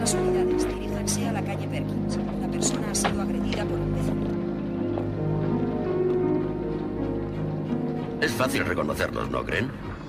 las unidades, diríjanse a la calle Perkins. Una persona ha sido agredida por un vecino. Es fácil reconocerlos, ¿no creen?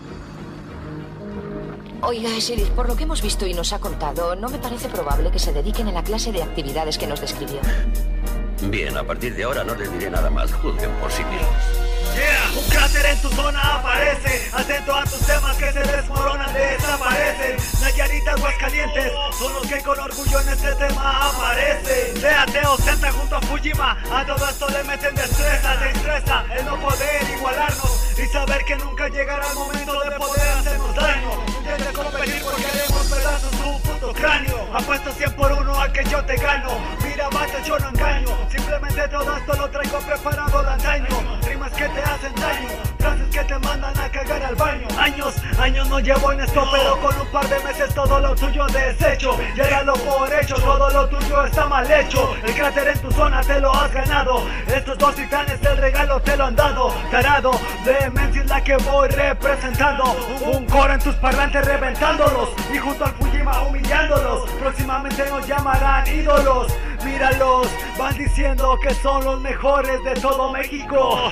Oiga, Sheriff, por lo que hemos visto y nos ha contado, no me parece probable que se dediquen a la clase de actividades que nos describió. Bien, a partir de ahora no les diré nada más. Juzguen por sí mismos. Yeah, un cráter en tu zona aparece. Atento a tus temas que se desmoronan, desaparecen. Nayarit, Aguascalientes son los que con orgullo en este tema aparecen. Déjate ostenta junto a Fujima. A todo esto le meten destreza, te estresa el no poder igualarnos y saber que nunca llegará el momento de poder hacernos daño. Intenta competir porque haremos pedazos tu puto cráneo. Apuesto 100 por 1 a que yo te gano. Mira, bate, yo no engaño. Simplemente todo esto lo traigo preparado de antaño. Rimas que te hacen daño, frases que te mandan a cagar al baño. Años no llevo en esto, pero con un par de meses todo lo tuyo deshecho. Llégalo por hecho, todo lo tuyo está mal hecho. El cráter en tu zona te lo has ganado. Estos dos titanes el regalo te lo han dado. Tarado, demencia es la que voy representando. Un coro en tus parlantes reventándolos y junto al Fujima humillándolos. Próximamente nos llamarán ídolos. Míralos, van diciendo que son los mejores de todo México.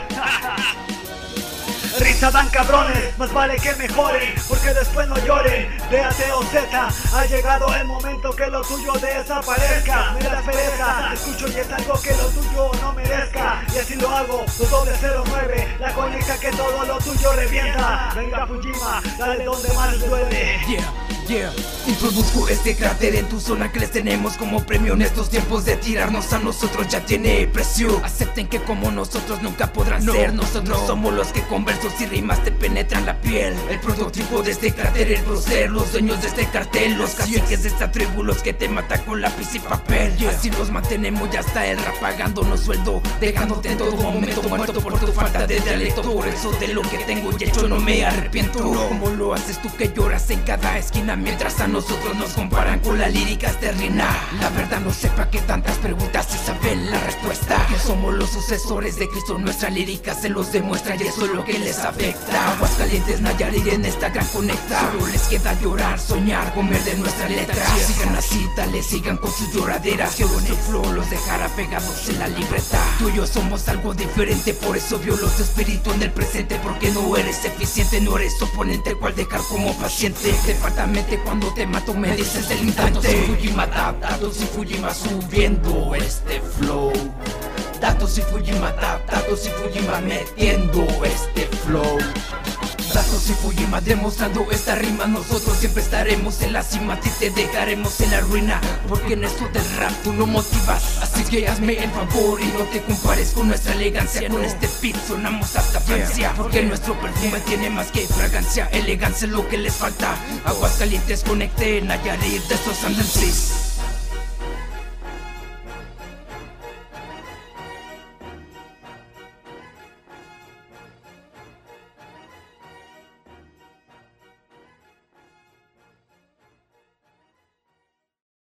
Risa dan cabrones, más vale que mejoren, porque después no lloren. Déjate Z, ha llegado el momento que lo tuyo desaparezca. Me da pereza, escucho y es algo que lo tuyo no merezca. Y así lo hago, 209, la conecta que todo lo tuyo revienta. Venga Fujima, dale donde más duele. Yeah, introduzco este cráter en tu zona que les tenemos como premio. En estos tiempos de tirarnos a nosotros ya tiene precio. Acepten que como nosotros nunca podrán ser. Nosotros somos los que con versos y rimas te penetran la piel. El prototipo de este cráter, el prócer, los dueños de este cartel, los caciques de esta tribu, los que te matan con lápiz y papel. Así los mantenemos ya hasta el rap pagándonos sueldo, dejándote en todo momento muerto por tu falta de dialecto. Por eso de lo que tengo y hecho no me arrepiento. Como lo haces tú que lloras en cada esquina, mientras a nosotros nos comparan con la lírica esterrina. La verdad no sé pa' qué tantas preguntas y saben la respuesta. Que somos los sucesores de Cristo, nuestra lírica se los demuestra y eso es lo que les afecta. Aguascalientes, Nayarit en esta gran conecta. Solo les queda llorar, soñar, comer de nuestra letra. Sigan así, dale, sigan con sus lloraderas. Que nuestro flow los dejará pegados en la libreta. Tú y yo somos algo diferente, por eso violo tu espíritu en el presente. Porque no eres eficiente, no eres oponente, cual dejar como paciente. Te falta mente cuando te mato, me dices el instante. Datos y Fujima, datos y Fujima subiendo este flow. Datos y Fujima, datos y Fujima metiendo este flow. Datos y Fujima demostrando esta rima. Nosotros siempre estaremos en la cima, a ti te dejaremos en la ruina. Porque en esto del rap tú no motivas, así que hazme el favor y no te compares con nuestra elegancia. Con este beat sonamos hasta Francia, porque nuestro perfume tiene más que fragancia. Elegancia es lo que les falta. Aguascalientes conecté, Nayarit, de estos andan cis.